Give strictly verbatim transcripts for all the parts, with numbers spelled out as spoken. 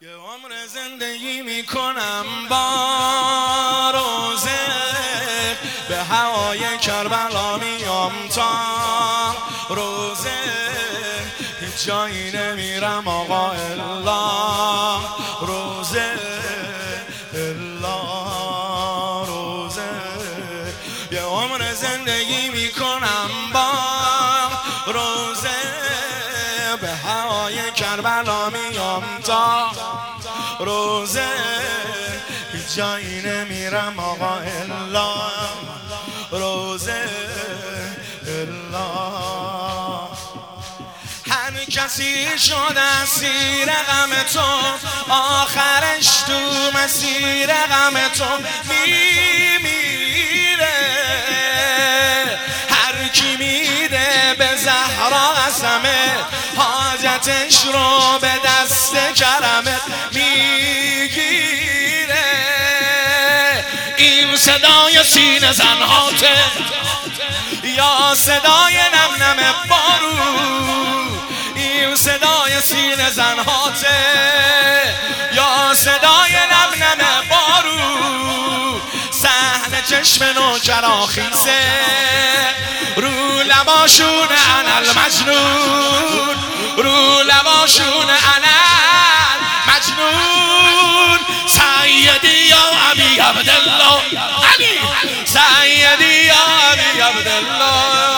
یه عمر زندگی میکنم با روزه، به هوای کربلا میام تا روزه، هیچ جایی نمیرم آقا الا روزه، الا روزه. یه عمر زندگی میکنم با روزه، به هوای کربلا میام تا روزه، هیچ جایی نمیرم آقا الا روزه، الا. هر کسی شده اسیر غم تو، آخرش تو مسیر غم تو میمیره. هر کی میده به زهرا قسمه، حاجتش رو به دست کرمت میگیره. این صدای سینه زنهاته یا صدای نم نم بارون؟ این صدای سینه زنهاته یا صدای نم نم بارون؟ صحنه چشم نوکراخیزه، رو لباشون انا المجنون، رو لباشون انا المجنون. سیدی یا ابی عبدالله، علی سیدی یا ابی عبدالله،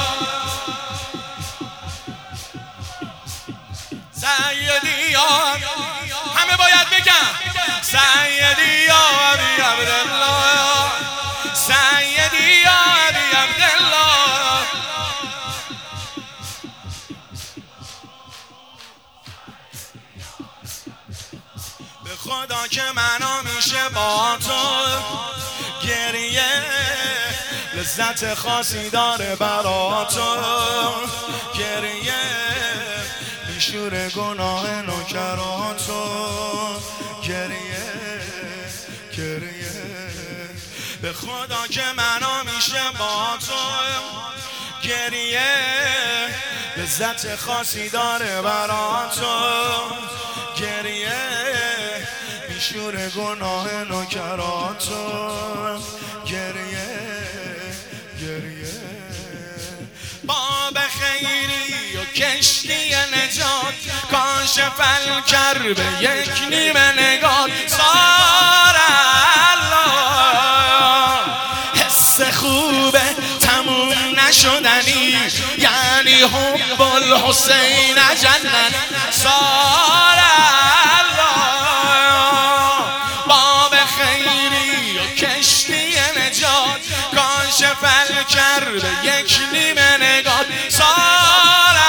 سیدی یا، همه باید بگن سیدی یا ابی عبدالله، سیدی یا ابی عبدالله. به خدا که منو میشه با تو گریه، لذت خاصی داره برا تو گریه، میشور گناه نوکراتو گریه، گریه. به خدا که منو میشه با تو گریه، لذت خاصی داره برا تو گریه، میشور گناه نوکراتو گریه، گریه. باب خیری و کشتی نجات، کاشف الکرب یک نیمه نگات، سار الله. حس خوبه تموم نشدنی، یعنی حب الحسین جنت، سار الله. باب خیری و کشتی نجات، کاشف الکرب یک نیمه نگات، سار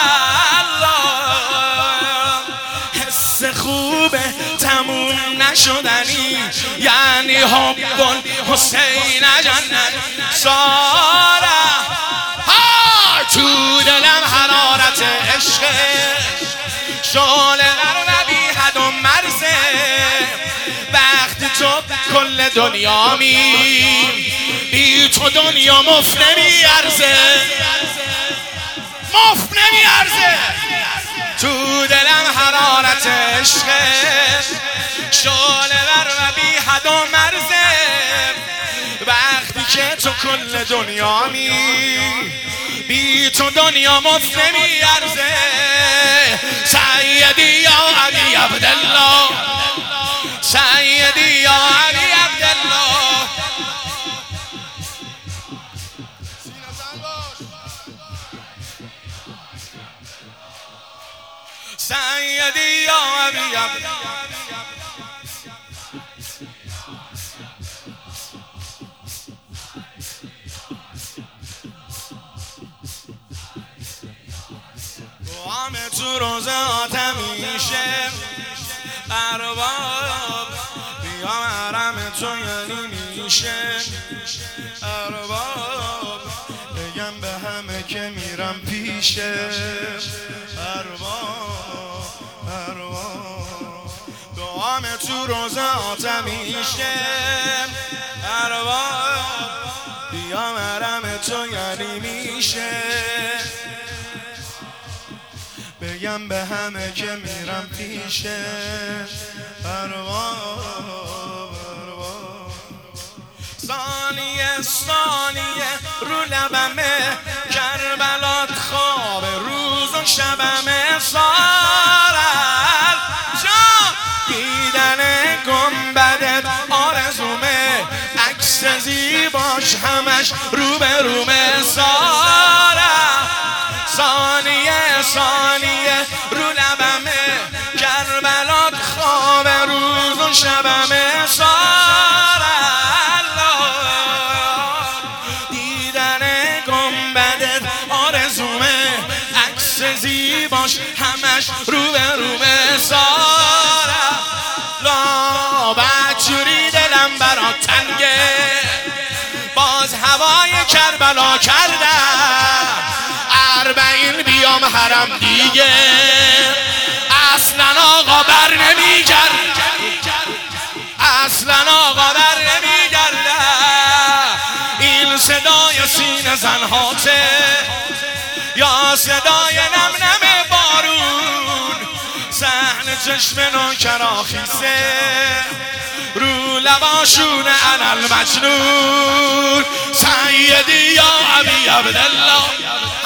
الله. حس خوبه تموم نشدنی، یعنی حب الحسین جنت، سار. ها تو دلم حرارت عشق، شعله در نبی حد و مرزه. وقتی تو کل دنیا می، بی تو دنیا مفت نمیارزه، مفت نمیارزه. تو دلم حرارت عشق، شعله بر و بی حد و مرزه. وقتی که تو کل دنیا می، بی تو دنیا مفت نمیارزه. سیدی یا ابی عبدالله، سیدی یا ابی عبدالله. سیدی یا ابی عبدالله. همه تو روزه آتم میشه ارباب، بیا محرم تو یعنی میشه ارباب. بگم به همه که میرم پیشه ارباب، ارباب. دعامه تو روزه آتم میشه ارباب، بیا محرم تو یعنی میشه. بگم بگم به همه که میرم پیشه پروا پروا ثانیه ثانیه رو لبمه کربلات خواب روز و شبمه سارل جا دیدن گنبدت آرزومه عکس زیباش همش رو به رومه سارل ثانیه ثانیه رو لبمه کربلات خواب روز و شبمه سارل دیدن گنبدت آرزومه عکس زیباش همش رو به رومه سارل لا بچوری دلم برا تنگه باز هوای کربلا کردم اربعین بیام حرم دیگه اصلا آقا بر نمیگرد اصلا آقا بر نمیگرد این صدای سینه زنهاته یا صدای نم نم بارون صحن چشم نوکراخیسه رو لباشون انا المجنون سیدی یا ابی عبدالله